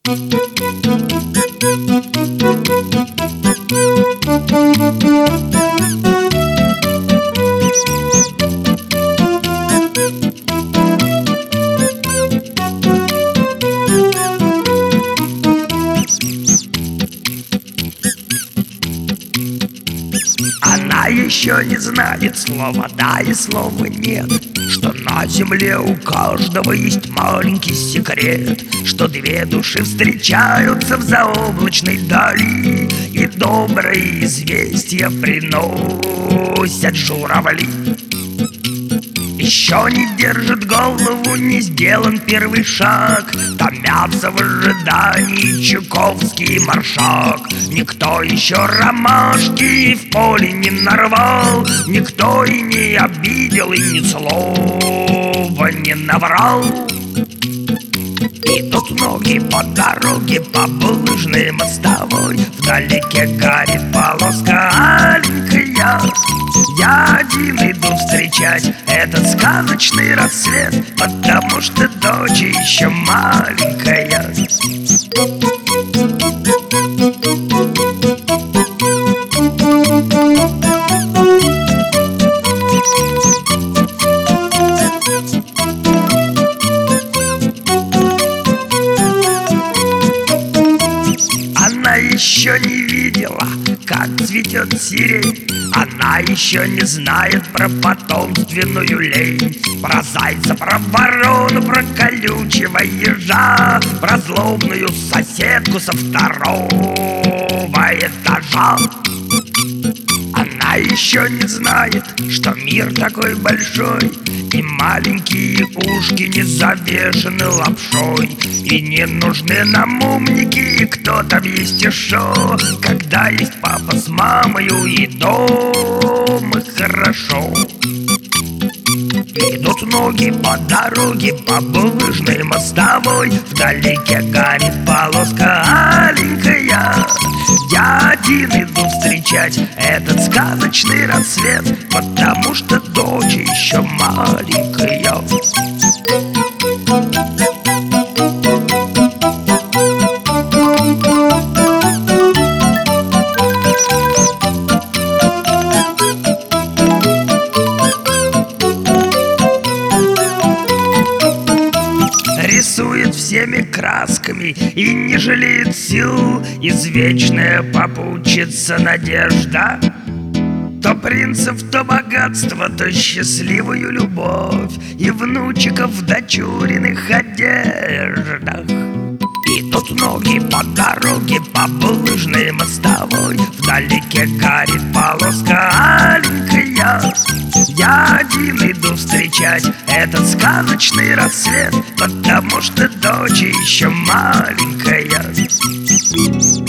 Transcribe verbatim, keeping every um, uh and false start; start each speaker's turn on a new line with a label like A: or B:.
A: Она еще не знает слова «да» и слова «нет», что на земле у каждого есть маленький секрет, что две души встречаются в заоблачной дали, и добрые известия приносят журавли. Еще не держит голову, не сделан первый шаг, томятся в ожидании Чуковский и Маршак. Никто еще ромашки в поле не нарвал, никто и не обидел, и ни слова не наврал. Идут ноги по дороге, по булыжной мостовой, вдалеке горит полоска аленькая. Я один иду встречать этот сказочный рассвет, потому что дочь еще маленькая. Она еще не видела, как цветет сирень, она еще не знает про потомственную лень, про зайца, про ворону, про колючего ежа, про злобную соседку со второго этажа. Она еще не знает, что мир такой большой, и маленькие ушки не завешены лапшой, и не нужны нам умники, и кто там есть еще, когда есть папа с мамою, и дома хорошо. Идут ноги по дороге, по булыжной мостовой, вдалеке горит полоска аленькая. Я один иду встречать этот сказочный рассвет, потому что дочь еще маленькая. Рисует всеми красками и не жалеет сил, извечная попутчица надежда. То принцев, то богатство, то счастливую любовь, и внучиков в дочуриных одеждах. Идут ноги по дороге, по булыжной мостовой, вдалеке горит полоска аленькая. Я один иду встречать этот сказочный рассвет, потому что дочь еще маленькая.